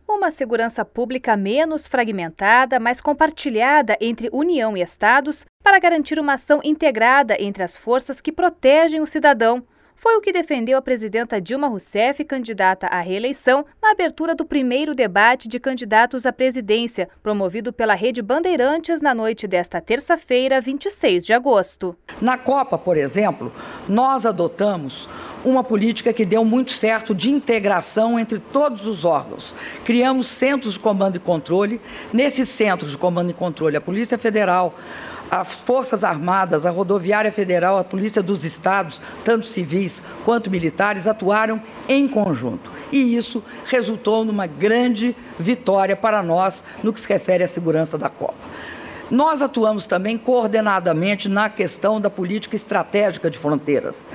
Uma segurança pública menos fragmentada, mas compartilhada entre União e Estados para garantir uma ação integrada entre as forças que protegem o cidadão. Foi o que defendeu a presidenta Dilma Rousseff, candidata à reeleição, na abertura do primeiro debate de candidatos à presidência, promovido pela Rede Bandeirantes na noite desta terça-feira, 26 de agosto. Na Copa, por exemplo, nós adotamos uma política que deu muito certo de integração entre todos os órgãos. Criamos centros de comando e controle. Nesses centros de comando e controle, a Polícia Federal, as Forças Armadas, a Rodoviária Federal, a Polícia dos Estados, tanto civis quanto militares, atuaram em conjunto. E isso resultou numa grande vitória para nós no que se refere à segurança da Copa. Nós atuamos também coordenadamente na questão da política estratégica de fronteiras.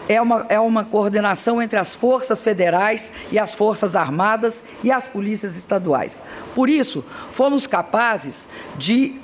É uma coordenação entre as forças federais e as forças armadas e as polícias estaduais. Por isso, fomos capazes de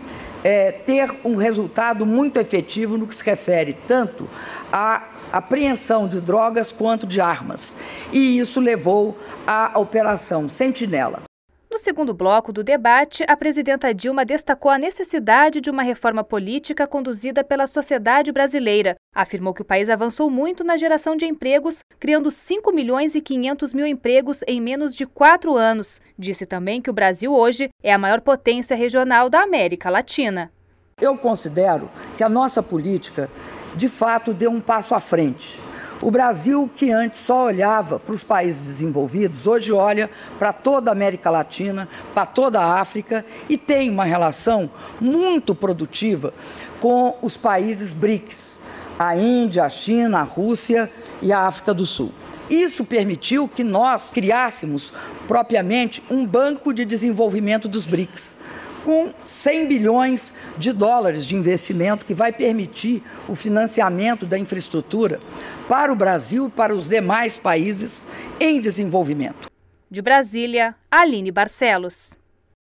ter um resultado muito efetivo no que se refere tanto à apreensão de drogas quanto de armas. E isso levou à Operação Sentinela. No segundo bloco do debate, a presidenta Dilma destacou a necessidade de uma reforma política conduzida pela sociedade brasileira. Afirmou que o país avançou muito na geração de empregos, criando 5.500.000 empregos em menos de 4 anos. Disse também que o Brasil hoje é a maior potência regional da América Latina. Eu considero que a nossa política, de fato, deu um passo à frente. O Brasil, que antes só olhava para os países desenvolvidos, hoje olha para toda a América Latina, para toda a África e tem uma relação muito produtiva com os países BRICS, a Índia, a China, a Rússia e a África do Sul. Isso permitiu que nós criássemos propriamente um banco de desenvolvimento dos BRICS, com 100 bilhões de dólares de investimento que vai permitir o financiamento da infraestrutura para o Brasil e para os demais países em desenvolvimento. De Brasília, Aline Barcelos.